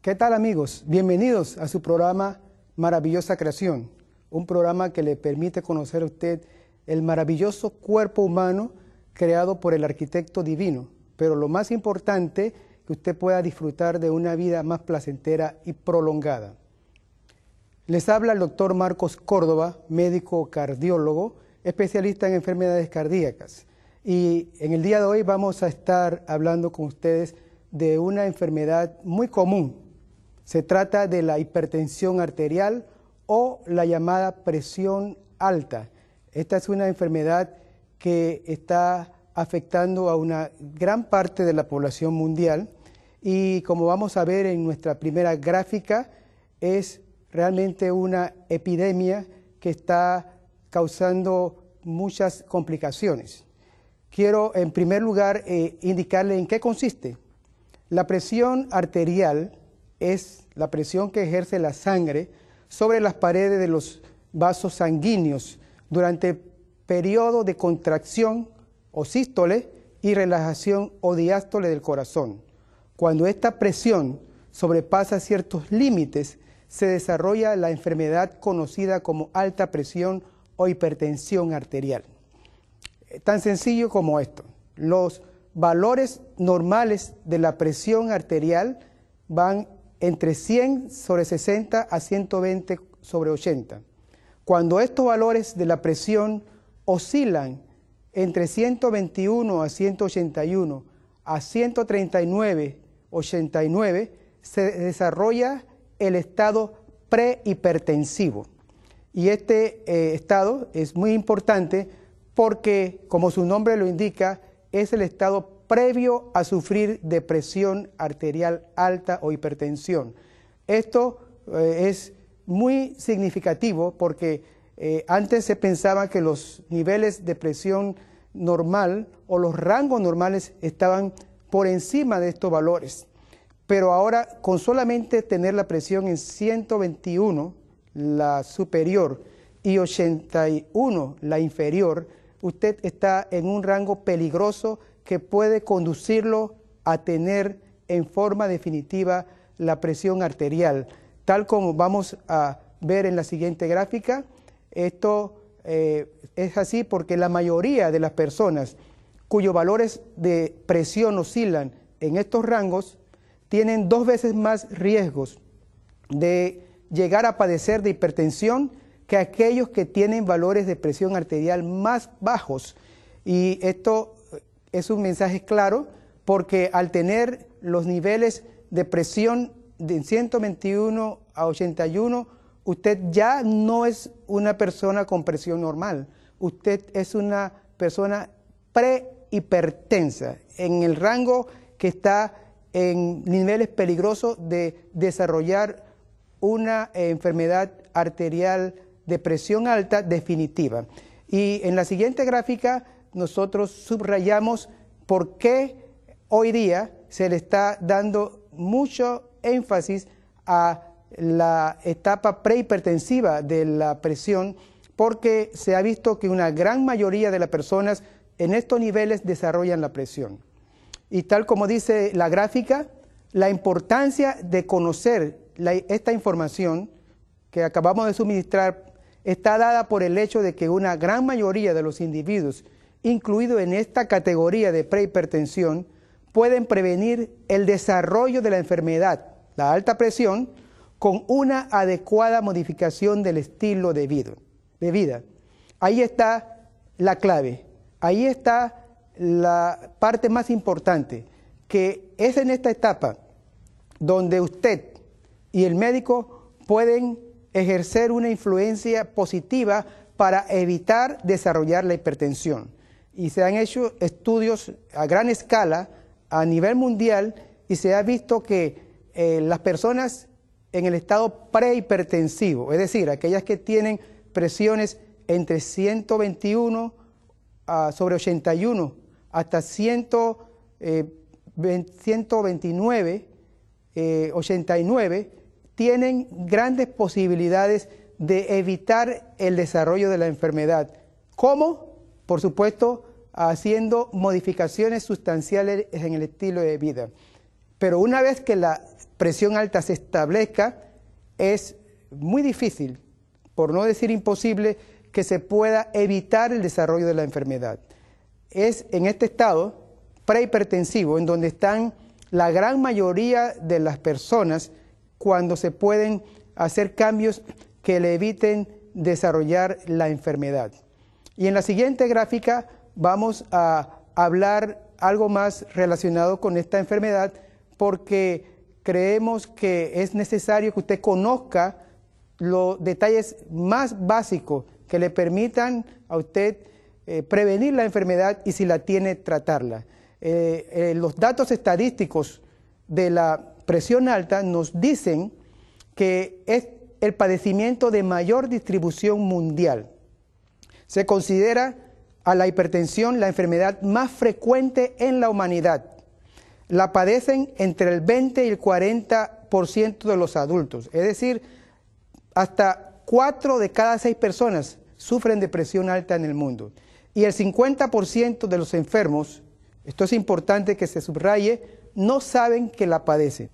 ¿Qué tal, amigos? Bienvenidos a su programa Maravillosa Creación, un programa que le permite conocer a usted el maravilloso cuerpo humano creado por el arquitecto divino, pero lo más importante, que usted pueda disfrutar de una vida más placentera y prolongada. Les habla el doctor Marcos Córdoba, médico cardiólogo, especialista en enfermedades cardíacas. Y en el día de hoy vamos a estar hablando con ustedes de una enfermedad muy común. Se trata de la hipertensión arterial o la llamada presión alta. Esta es una enfermedad que está afectando a una gran parte de la población mundial y, como vamos a ver en nuestra primera gráfica, es realmente una epidemia que está causando muchas complicaciones. Quiero en primer lugar indicarle en qué consiste. La presión arterial es la presión que ejerce la sangre sobre las paredes de los vasos sanguíneos durante el periodo de contracción o sístole y relajación o diástole del corazón. Cuando esta presión sobrepasa ciertos límites, se desarrolla la enfermedad conocida como alta presión o hipertensión arterial. Tan sencillo como esto. Los valores normales de la presión arterial van entre 100 sobre 60 a 120 sobre 80. Cuando estos valores de la presión oscilan entre 121 a 181 a 139, 89, se desarrolla el estado prehipertensivo. Y este estado es muy importante porque, como su nombre lo indica, es el estado previo a sufrir de presión arterial alta o hipertensión. Esto es muy significativo porque antes se pensaba que los niveles de presión normal o los rangos normales estaban por encima de estos valores. Pero ahora, con solamente tener la presión en 121, la superior, y 81, la inferior, usted está en un rango peligroso que puede conducirlo a tener en forma definitiva la presión arterial. Tal como vamos a ver en la siguiente gráfica, esto es así porque la mayoría de las personas cuyos valores de presión oscilan en estos rangos tienen 2 veces más riesgos de llegar a padecer de hipertensión que aquellos que tienen valores de presión arterial más bajos. Y esto es un mensaje claro porque al tener los niveles de presión de 121 a 81, usted ya no es una persona con presión normal. Usted es una persona prehipertensa, en el rango que está en niveles peligrosos de desarrollar una enfermedad arterial de presión alta definitiva. Y en la siguiente gráfica nosotros subrayamos por qué hoy día se le está dando mucho énfasis a la etapa prehipertensiva de la presión, porque se ha visto que una gran mayoría de las personas en estos niveles desarrollan la presión. Y tal como dice la gráfica, la importancia de conocer esta información que acabamos de suministrar está dada por el hecho de que una gran mayoría de los individuos, incluidos en esta categoría de prehipertensión, pueden prevenir el desarrollo de la enfermedad, la alta presión, con una adecuada modificación del estilo de vida. Ahí está la clave, ahí está la parte más importante, que es en esta etapa donde usted y el médico pueden ejercer una influencia positiva para evitar desarrollar la hipertensión. Y se han hecho estudios a gran escala a nivel mundial y se ha visto que las personas en el estado prehipertensivo, es decir, aquellas que tienen presiones entre 121 sobre 81 hasta 129, 89, tienen grandes posibilidades de evitar el desarrollo de la enfermedad. ¿Cómo? Por supuesto, haciendo modificaciones sustanciales en el estilo de vida. Pero una vez que la presión alta se establezca, es muy difícil, por no decir imposible, que se pueda evitar el desarrollo de la enfermedad. Es en este estado prehipertensivo en donde están la gran mayoría de las personas cuando se pueden hacer cambios que le eviten desarrollar la enfermedad. Y en la siguiente gráfica vamos a hablar algo más relacionado con esta enfermedad porque creemos que es necesario que usted conozca los detalles más básicos que le permitan a usted prevenir la enfermedad y si la tiene, tratarla. Los datos estadísticos de la presión alta nos dicen que es el padecimiento de mayor distribución mundial. Se considera a la hipertensión la enfermedad más frecuente en la humanidad. La padecen entre el 20 y el 40% de los adultos, es decir, hasta 4 de cada 6 personas sufren de presión alta en el mundo. Y el 50% de los enfermos, esto es importante que se subraye, no saben que la padecen.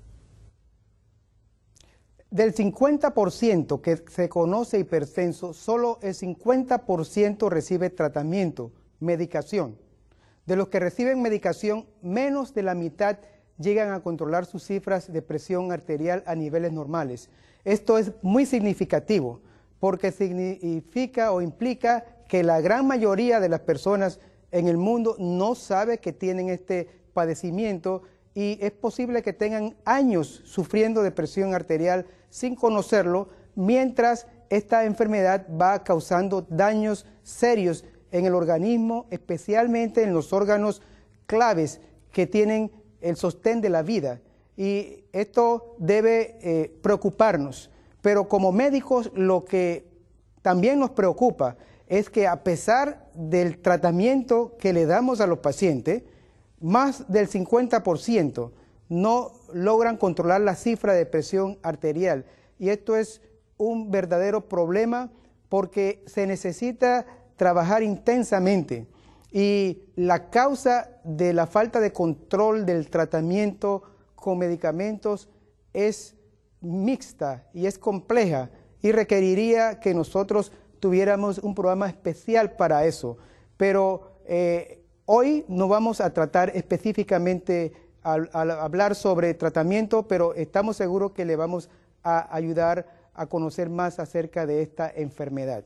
Del 50% que se conoce hipertenso, solo el 50% recibe tratamiento, medicación. De los que reciben medicación, menos de la mitad llegan a controlar sus cifras de presión arterial a niveles normales. Esto es muy significativo porque significa o implica que la gran mayoría de las personas en el mundo no sabe que tienen este padecimiento y es posible que tengan años sufriendo de presión arterial sin conocerlo, mientras esta enfermedad va causando daños serios en el organismo, especialmente en los órganos claves que tienen el sostén de la vida. Y esto debe preocuparnos. Pero como médicos, lo que también nos preocupa es que a pesar del tratamiento que le damos a los pacientes, más del 50% no logran controlar la cifra de presión arterial. Y esto es un verdadero problema porque se necesita trabajar intensamente. Y la causa de la falta de control del tratamiento con medicamentos es mixta y es compleja y requeriría que nosotros tuviéramos un programa especial para eso. Pero hoy no vamos a tratar específicamente al hablar sobre tratamiento, pero estamos seguros que le vamos a ayudar a conocer más acerca de esta enfermedad.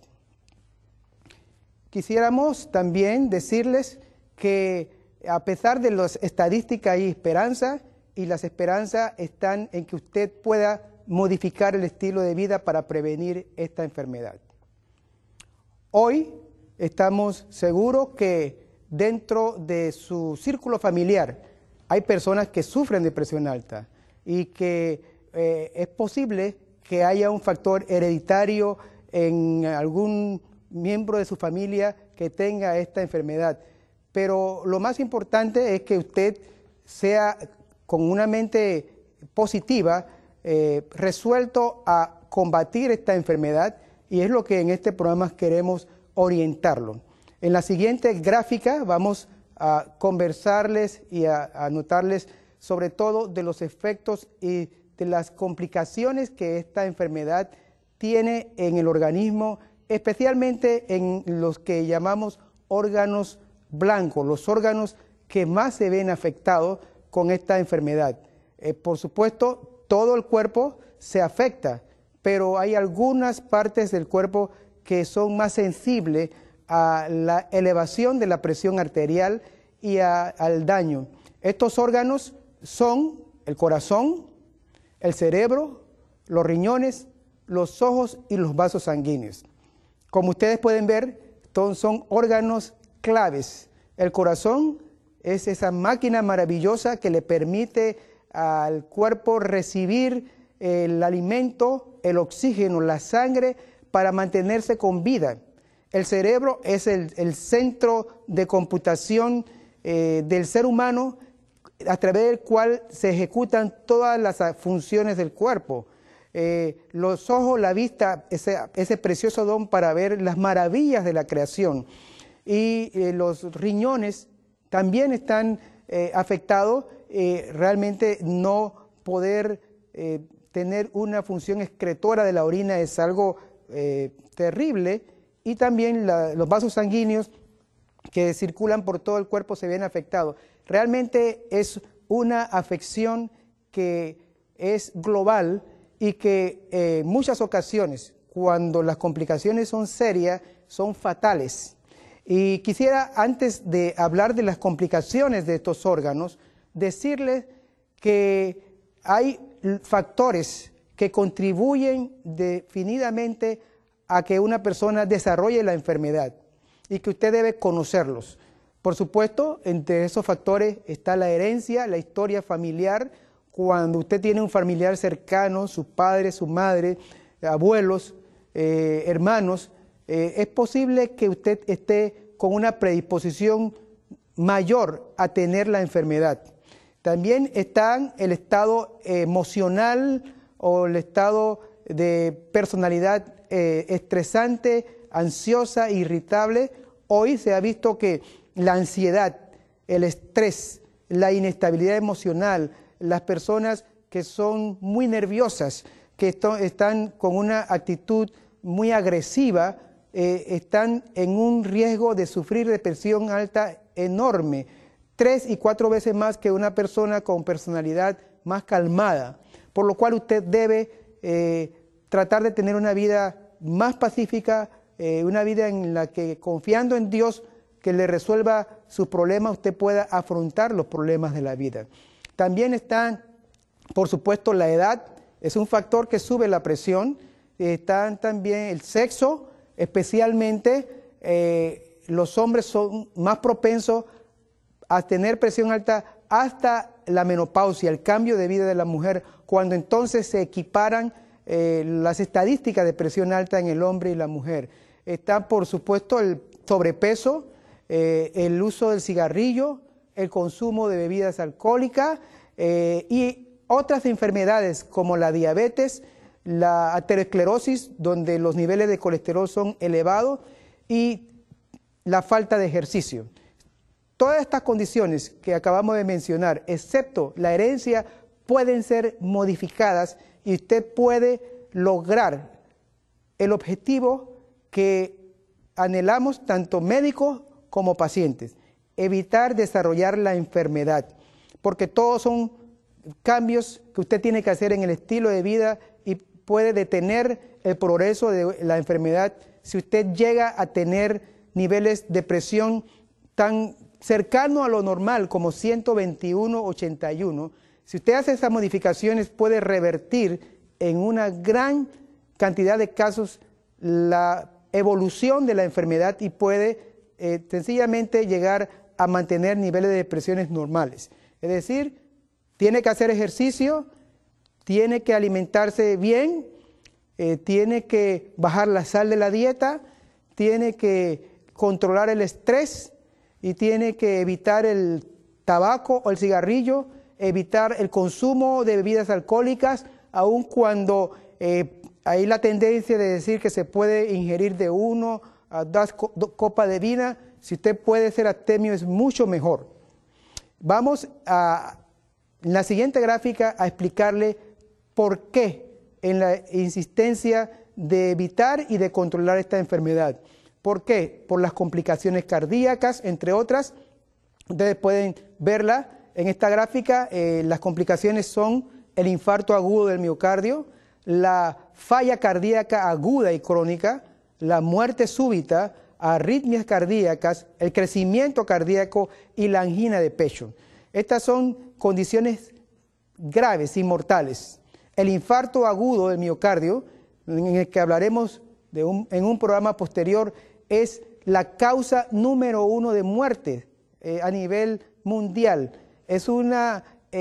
Quisiéramos también decirles que a pesar de las estadísticas hay esperanza, y las esperanzas están en que usted pueda modificar el estilo de vida para prevenir esta enfermedad. Hoy estamos seguros que dentro de su círculo familiar hay personas que sufren de presión alta y que es posible que haya un factor hereditario en algún miembro de su familia que tenga esta enfermedad. Pero lo más importante es que usted sea con una mente positiva, resuelto a combatir esta enfermedad, y es lo que en este programa queremos orientarlo. En la siguiente gráfica vamos a conversarles y a anotarles sobre todo de los efectos y de las complicaciones que esta enfermedad tiene en el organismo, especialmente en los que llamamos órganos blancos, los órganos que más se ven afectados con esta enfermedad. Por supuesto, todo el cuerpo se afecta, pero hay algunas partes del cuerpo que son más sensibles a la elevación de la presión arterial y al daño. Estos órganos son el corazón, el cerebro, los riñones, los ojos y los vasos sanguíneos. Como ustedes pueden ver, son órganos claves. El corazón es esa máquina maravillosa que le permite al cuerpo recibir el alimento, el oxígeno, la sangre para mantenerse con vida. El cerebro es el centro de computación del ser humano a través del cual se ejecutan todas las funciones del cuerpo. Los ojos, la vista, ese precioso don para ver las maravillas de la creación. Y los riñones también están afectados, realmente no poder tener una función excretora de la orina es algo terrible, y también los vasos sanguíneos que circulan por todo el cuerpo se ven afectados. Realmente es una afección que es global y que en muchas ocasiones, cuando las complicaciones son serias, son fatales. Y quisiera, antes de hablar de las complicaciones de estos órganos, decirles que hay factores que contribuyen definidamente a que una persona desarrolle la enfermedad y que usted debe conocerlos. Por supuesto, entre esos factores está la herencia, la historia familiar. Cuando usted tiene un familiar cercano, su padre, su madre, abuelos, hermanos, es posible que usted esté con una predisposición mayor a tener la enfermedad. También está el estado emocional o el estado de personalidad estresante, ansiosa, irritable. Hoy se ha visto que la ansiedad, el estrés, la inestabilidad emocional, las personas que son muy nerviosas, que están con una actitud muy agresiva, están en un riesgo de sufrir de presión alta enorme, 3 y 4 veces más que una persona con personalidad más calmada, por lo cual usted debe tratar de tener una vida más pacífica, una vida en la que, confiando en Dios que le resuelva sus problemas, usted pueda afrontar los problemas de la vida. También está, por supuesto, la edad, es un factor que sube la presión. Está también el sexo, especialmente los hombres son más propensos a tener presión alta hasta la menopausia, el cambio de vida de la mujer, cuando entonces se equiparan las estadísticas de presión alta en el hombre y la mujer. Está, por supuesto, el sobrepeso, el uso del cigarrillo, el consumo de bebidas alcohólicas y otras enfermedades como la diabetes, la aterosclerosis, donde los niveles de colesterol son elevados, y la falta de ejercicio. Todas estas condiciones que acabamos de mencionar, excepto la herencia, pueden ser modificadas y usted puede lograr el objetivo que anhelamos tanto médicos como pacientes: evitar desarrollar la enfermedad, porque todos son cambios que usted tiene que hacer en el estilo de vida y puede detener el progreso de la enfermedad si usted llega a tener niveles de presión tan cercano a lo normal como 121/81. Si usted hace esas modificaciones, puede revertir en una gran cantidad de casos la evolución de la enfermedad y puede sencillamente llegar a mantener niveles de presiones normales. Es decir, tiene que hacer ejercicio, tiene que alimentarse bien, tiene que bajar la sal de la dieta, tiene que controlar el estrés y tiene que evitar el tabaco o el cigarrillo, evitar el consumo de bebidas alcohólicas, aun cuando hay la tendencia de decir que se puede ingerir de 1 a 2 copas de vino. Si usted puede ser abstemio, es mucho mejor. Vamos en la siguiente gráfica a explicarle por qué en la insistencia de evitar y de controlar esta enfermedad. ¿Por qué? Por las complicaciones cardíacas, entre otras. Ustedes pueden verla en esta gráfica. Las complicaciones son el infarto agudo del miocardio, la falla cardíaca aguda y crónica, la muerte súbita, arritmias cardíacas, el crecimiento cardíaco y la angina de pecho. Estas son condiciones graves y mortales. El infarto agudo del miocardio, en el que hablaremos en un programa posterior, es la causa número 1 de muerte a nivel mundial. Es una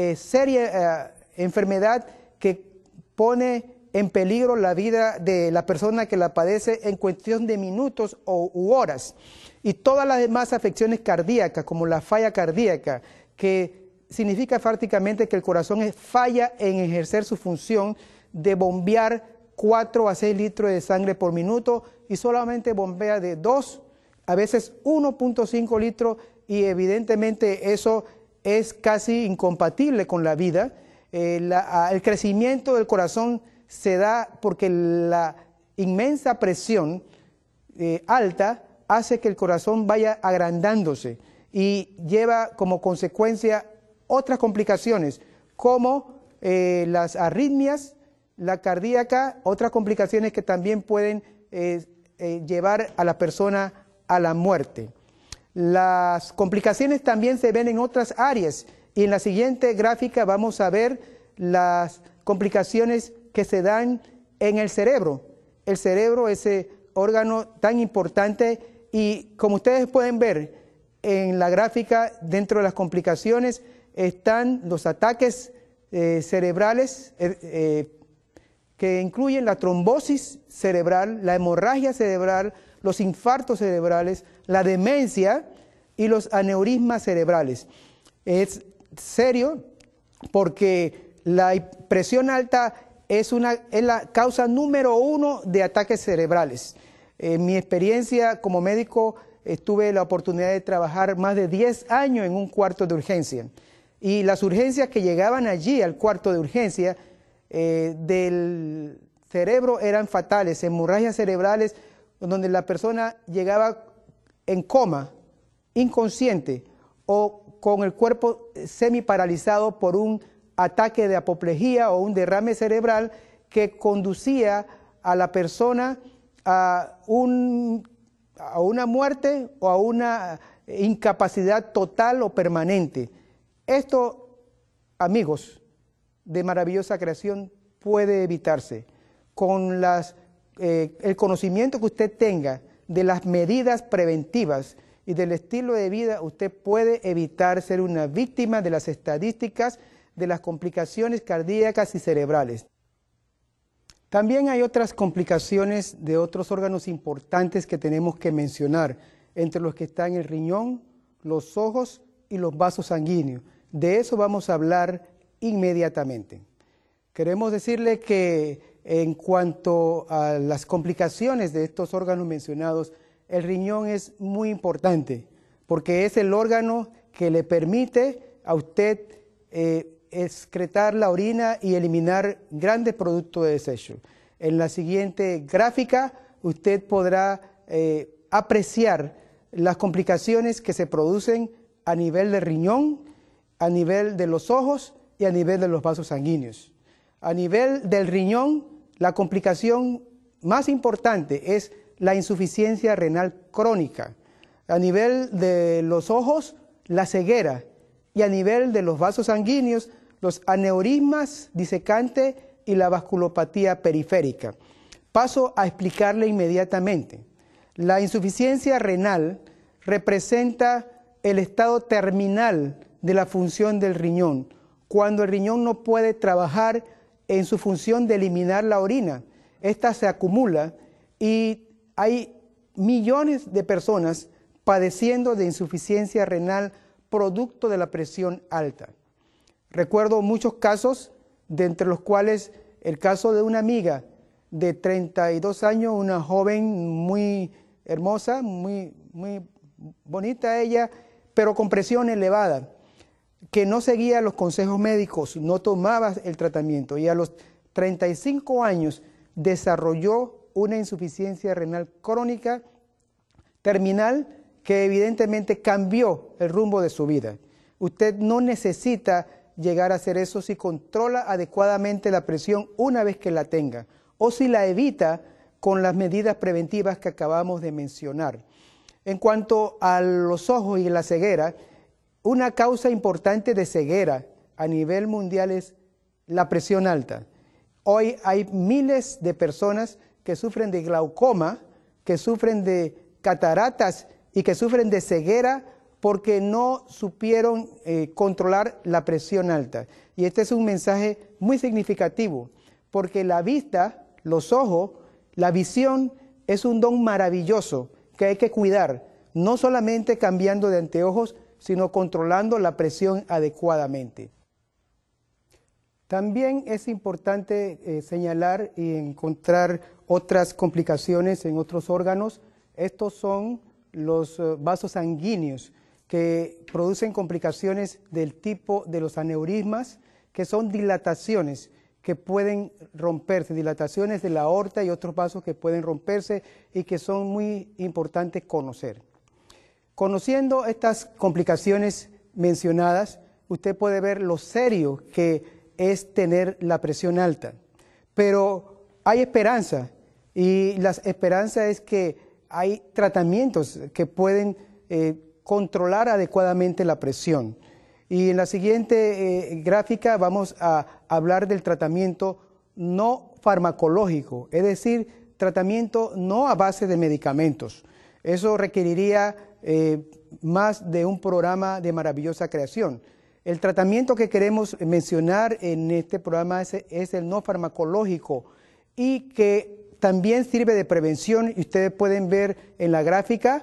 seria enfermedad que pone en peligro la vida de la persona que la padece en cuestión de minutos u horas. Y todas las demás afecciones cardíacas, como la falla cardíaca, que significa prácticamente que el corazón falla en ejercer su función de bombear 4 a 6 litros de sangre por minuto y solamente bombea de 2, a veces 1.5 litros, y evidentemente eso es casi incompatible con la vida. El crecimiento del corazón se da porque la inmensa presión alta hace que el corazón vaya agrandándose y lleva como consecuencia otras complicaciones como las arritmias, la cardíaca, otras complicaciones que también pueden llevar a la persona a la muerte. Las complicaciones también se ven en otras áreas y en la siguiente gráfica vamos a ver las complicaciones que se dan en el cerebro. El cerebro, ese órgano tan importante, y como ustedes pueden ver en la gráfica, dentro de las complicaciones están los ataques cerebrales que incluyen la trombosis cerebral, la hemorragia cerebral, los infartos cerebrales, la demencia y los aneurismas cerebrales. Es serio porque la presión alta es la causa número 1 de ataques cerebrales. En mi experiencia como médico tuve la oportunidad de trabajar más de 10 años en un cuarto de urgencia. Y las urgencias que llegaban allí al cuarto de urgencia del cerebro eran fatales, hemorragias cerebrales, donde la persona llegaba en coma, inconsciente o con el cuerpo semiparalizado por un ataque de apoplejía o un derrame cerebral que conducía a la persona a una muerte o a una incapacidad total o permanente. Esto, amigos de Maravillosa Creación, puede evitarse con el conocimiento que usted tenga de las medidas preventivas y del estilo de vida. Usted puede evitar ser una víctima de las estadísticas de las complicaciones cardíacas y cerebrales. También hay otras complicaciones de otros órganos importantes que tenemos que mencionar, entre los que están el riñón, los ojos y los vasos sanguíneos. De eso vamos a hablar inmediatamente. Queremos decirle que en cuanto a las complicaciones de estos órganos mencionados, el riñón es muy importante porque es el órgano que le permite a usted excretar la orina y eliminar grandes productos de desecho. En la siguiente gráfica usted podrá apreciar las complicaciones que se producen a nivel del riñón, a nivel de los ojos y a nivel de los vasos sanguíneos. A nivel del riñón, la complicación más importante es la insuficiencia renal crónica. A nivel de los ojos, la ceguera. Y a nivel de los vasos sanguíneos, los aneurismas disecantes y la vasculopatía periférica. Paso a explicarle inmediatamente. La insuficiencia renal representa el estado terminal de la función del riñón, cuando el riñón no puede trabajar en su función de eliminar la orina. Esta se acumula y hay millones de personas padeciendo de insuficiencia renal producto de la presión alta. Recuerdo muchos casos, de entre los cuales el caso de una amiga de 32 años, una joven muy hermosa, muy bonita ella, pero con presión elevada, que no seguía los consejos médicos, no tomaba el tratamiento y a los 35 años desarrolló una insuficiencia renal crónica terminal que evidentemente cambió el rumbo de su vida. Usted no necesita llegar a hacer eso si controla adecuadamente la presión una vez que la tenga o si la evita con las medidas preventivas que acabamos de mencionar. En cuanto a los ojos y la ceguera, una causa importante de ceguera a nivel mundial es la presión alta. Hoy hay miles de personas que sufren de glaucoma, que sufren de cataratas y que sufren de ceguera porque no supieron controlar la presión alta. Y este es un mensaje muy significativo, porque la vista, los ojos, la visión es un don maravilloso que hay que cuidar, no solamente cambiando de anteojos, sino controlando la presión adecuadamente. También es importante señalar y encontrar otras complicaciones en otros órganos. Estos son los vasos sanguíneos que producen complicaciones del tipo de los aneurismas, que son dilataciones que pueden romperse, dilataciones de la aorta y otros vasos que pueden romperse y que son muy importantes conocer. Conociendo estas complicaciones mencionadas, usted puede ver lo serio que es tener la presión alta. Pero hay esperanza, y la esperanza es que hay tratamientos que pueden controlar adecuadamente la presión. Y en la siguiente gráfica vamos a hablar del tratamiento no farmacológico, es decir, tratamiento no a base de medicamentos. Eso requeriría más de un programa de maravillosa creación. El tratamiento que queremos mencionar en este programa es el no farmacológico y que también sirve de prevención. Y ustedes pueden ver en la gráfica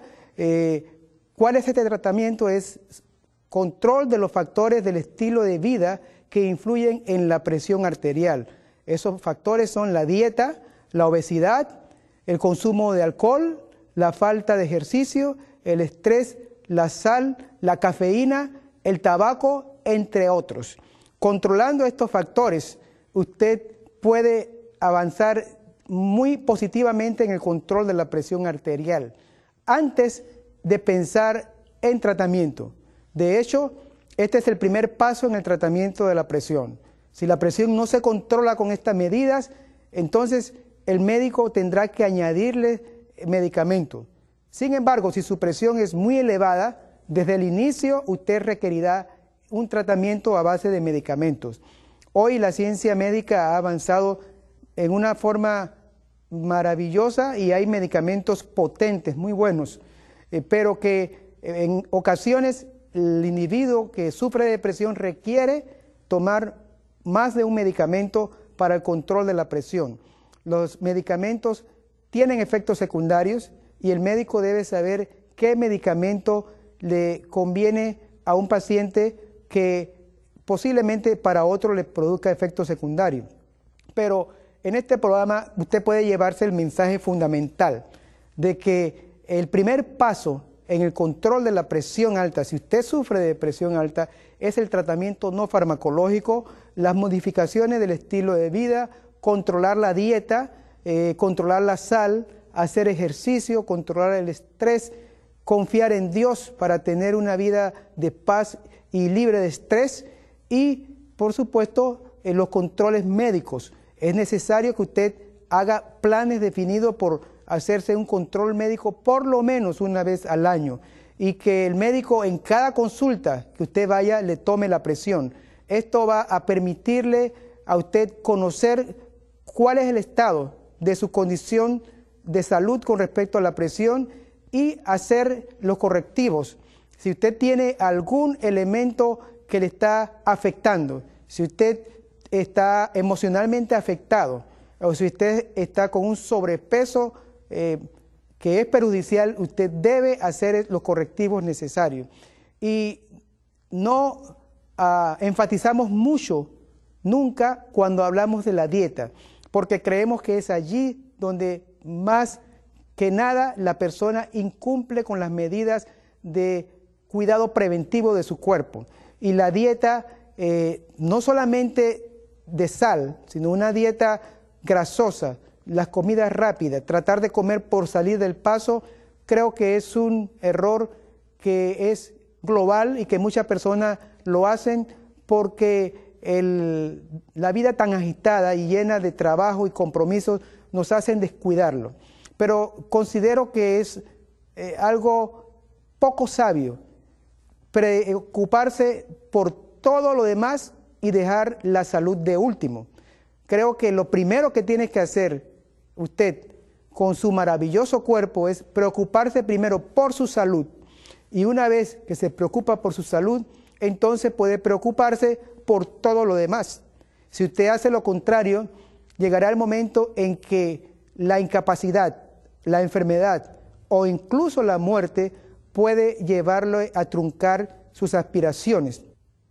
cuál es este tratamiento. Es control de los factores del estilo de vida que influyen en la presión arterial. Esos factores son la dieta, la obesidad, el consumo de alcohol, la falta de ejercicio, el estrés, la sal, la cafeína, el tabaco, entre otros. Controlando estos factores, usted puede avanzar muy positivamente en el control de la presión arterial antes de pensar en tratamiento. De hecho, este es el primer paso en el tratamiento de la presión. Si la presión no se controla con estas medidas, entonces el médico tendrá que añadirle medicamento. Sin embargo, si su presión es muy elevada, desde el inicio usted requerirá un tratamiento a base de medicamentos. Hoy la ciencia médica ha avanzado en una forma maravillosa y hay medicamentos potentes, muy buenos, pero que en ocasiones el individuo que sufre de depresión requiere tomar más de un medicamento para el control de la presión. Los medicamentos tienen efectos secundarios y el médico debe saber qué medicamento le conviene a un paciente que posiblemente para otro le produzca efectos secundarios. Pero en este programa usted puede llevarse el mensaje fundamental de que el primer paso en el control de la presión alta, si usted sufre de presión alta, es el tratamiento no farmacológico, las modificaciones del estilo de vida, controlar la dieta, controlar la sal, hacer ejercicio, controlar el estrés, confiar en Dios para tener una vida de paz y libre de estrés y, por supuesto, los controles médicos. Es necesario que usted haga planes definidos por hacerse un control médico por lo menos una vez al año y que el médico en cada consulta que usted vaya le tome la presión. Esto va a permitirle a usted conocer cuál es el estado de su condición de salud con respecto a la presión y hacer los correctivos. Si usted tiene algún elemento que le está afectando, si usted está emocionalmente afectado o si usted está con un sobrepeso que es perjudicial, usted debe hacer los correctivos necesarios. Y no enfatizamos mucho nunca cuando hablamos de la dieta, porque creemos que es allí donde más que nada la persona incumple con las medidas de cuidado preventivo de su cuerpo. Y la dieta no solamente de sal, sino una dieta grasosa, las comidas rápidas, tratar de comer por salir del paso, creo que es un error que es global y que muchas personas lo hacen porque la vida tan agitada y llena de trabajo y compromisos nos hacen descuidarlo. Pero considero que es algo poco sabio preocuparse por todo lo demás y dejar la salud de último. Creo que lo primero que tiene que hacer usted con su maravilloso cuerpo es preocuparse primero por su salud. Y una vez que se preocupa por su salud, entonces puede preocuparse por todo lo demás. Si usted hace lo contrario, llegará el momento en que la incapacidad, la enfermedad o incluso la muerte puede llevarlo a truncar sus aspiraciones.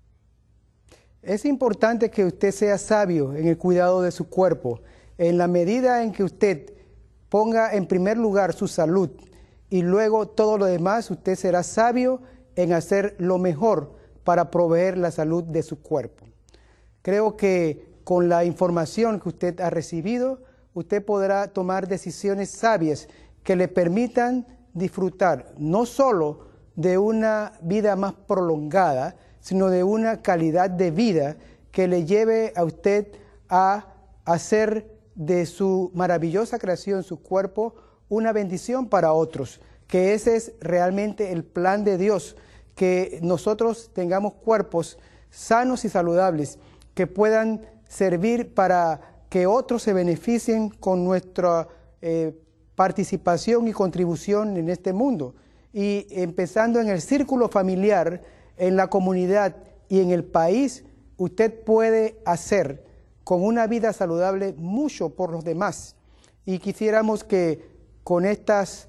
Es importante que usted sea sabio en el cuidado de su cuerpo. En la medida en que usted ponga en primer lugar su salud y luego todo lo demás, usted será sabio en hacer lo mejor para proveer la salud de su cuerpo. Creo que con la información que usted ha recibido, usted podrá tomar decisiones sabias que le permitan disfrutar no solo de una vida más prolongada, sino de una calidad de vida que le lleve a usted a hacer de su maravillosa creación, su cuerpo, una bendición para otros, que ese es realmente el plan de Dios, que nosotros tengamos cuerpos sanos y saludables, que puedan servir para que otros se beneficien con nuestra participación y contribución en este mundo. Y empezando en el círculo familiar, en la comunidad y en el país, usted puede hacer con una vida saludable mucho por los demás. Y quisiéramos que con estas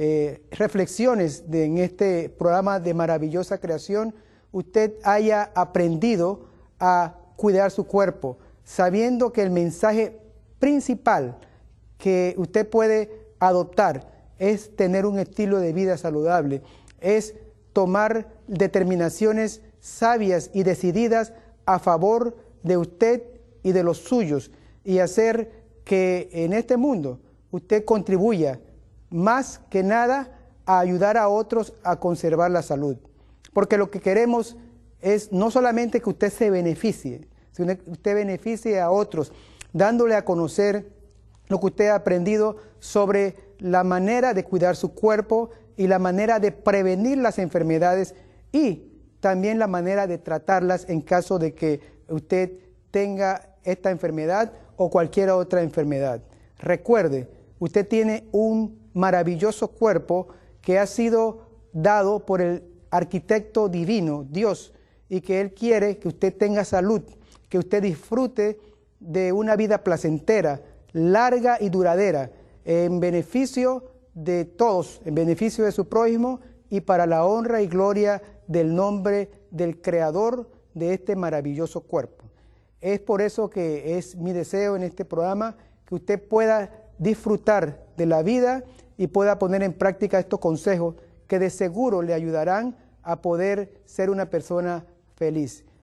reflexiones en este programa de Maravillosa Creación, usted haya aprendido a cuidar su cuerpo, sabiendo que el mensaje principal que usted puede adoptar es tener un estilo de vida saludable, es tomar determinaciones sabias y decididas a favor de usted y de los suyos, y hacer que en este mundo usted contribuya más que nada a ayudar a otros a conservar la salud. Porque lo que queremos es no solamente que usted se beneficie, sino que usted beneficie a otros, dándole a conocer lo que usted ha aprendido sobre la manera de cuidar su cuerpo y la manera de prevenir las enfermedades y también la manera de tratarlas en caso de que usted tenga esta enfermedad o cualquier otra enfermedad. Recuerde, usted tiene un maravilloso cuerpo que ha sido dado por el arquitecto divino, Dios, y que Él quiere que usted tenga salud, que usted disfrute de una vida placentera, larga y duradera, en beneficio de todos, en beneficio de su prójimo y para la honra y gloria del nombre del Creador de este maravilloso cuerpo. Es por eso que es mi deseo en este programa que usted pueda disfrutar de la vida y pueda poner en práctica estos consejos que de seguro le ayudarán a poder ser una persona feliz.